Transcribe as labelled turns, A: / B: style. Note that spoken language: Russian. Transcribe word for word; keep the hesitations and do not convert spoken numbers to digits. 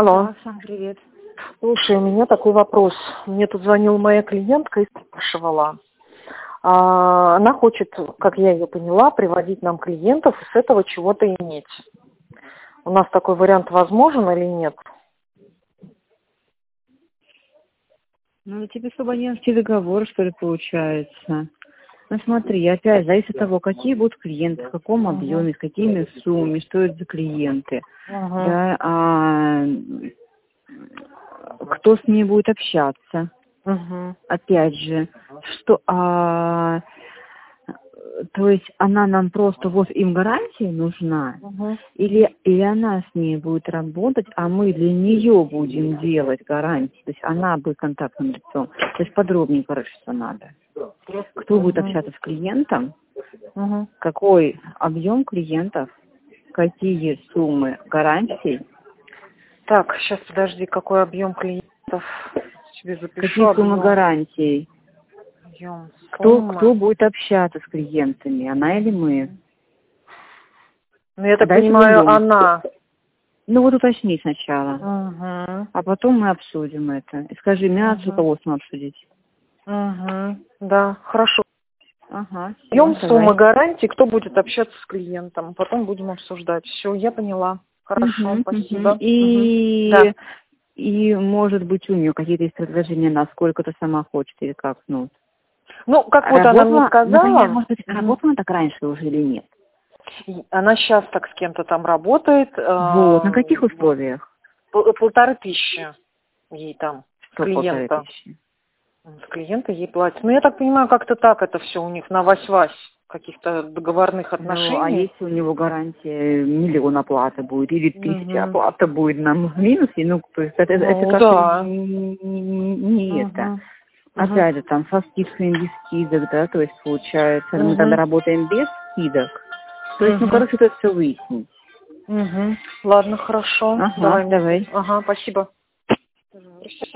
A: Алло.
B: Да, Сань, привет.
A: Слушай, у меня такой вопрос. Мне тут звонила моя клиентка и спрашивала. А, она хочет, как я ее поняла, приводить нам клиентов и с этого чего-то иметь. У нас такой вариант возможен или нет?
B: Ну, тебе абонентский договор, что ли, получается? Ну, смотри, опять зависит от того, какие будут клиенты, в каком
A: Угу.
B: объеме, с какими суммами, что это за клиенты.
A: Угу.
B: Да, а, кто с ней будет общаться.
A: Угу.
B: Опять же, что, а, то есть она нам просто, вот им гарантия нужна,
A: Угу.
B: или, или она с ней будет работать, а мы для нее будем делать гарантии, то есть она будет контактным лицом. То есть подробнее, короче, что надо. Кто
A: Угу.
B: будет общаться с клиентом,
A: Угу.
B: какой объем клиентов, какие суммы гарантий,
A: Так, сейчас подожди, какой объем клиентов? Себе запишу.
B: какие суммы
A: Объем.
B: гарантий,
A: Объем.
B: кто,
A: Сумма.
B: кто будет общаться с клиентами, она или мы.
A: Ну, я так
B: Дальше
A: понимаю,
B: идем.
A: она.
B: Ну вот уточни сначала,
A: Угу.
B: а потом мы обсудим это. И скажи, мне надо с
A: Угу.
B: руководством обсудить.
A: Угу. Да, хорошо.
B: Ага, все,
A: Объем, сумма
B: давай.
A: гарантии, кто будет общаться с клиентом. Потом будем обсуждать. Все, я поняла. Хорошо,
B: Угу,
A: спасибо.
B: угу. И,
A: Угу. Да.
B: и, может быть, у нее какие-то есть предложения, насколько ты сама хочешь, или как, ну.
A: Ну, как вот она мне
B: Работала, например,
A: сказала,
B: может быть,
A: Мгм.
B: работала так раньше уже или нет?
A: и она сейчас так с кем-то там работает.
B: Вот, на
A: э,
B: каких условиях?
A: пол- полторы тысячи ей там с
B: Что полторы
A: клиента.
B: тысячи?
A: С клиента ей платят. Ну, я так понимаю, как-то так это все у них на вась-вась каких-то договорных
B: Ну, а
A: отношений.
B: если у него гарантия миллион оплаты будет, или тысяча
A: Угу.
B: оплата будет нам в минусе, ну, то есть это, это
A: Ну,
B: как-то
A: да.
B: не, не- не это.
A: Угу. Угу.
B: Опять же, там, со скидками без скидок, да, то есть, получается, мы тогда
A: Угу.
B: работаем без скидок. То есть, ну,
A: Угу.
B: короче, это все выяснить.
A: Угу. Ладно, хорошо.
B: Ага,
A: Давай мне.
B: давай.
A: Ага, спасибо.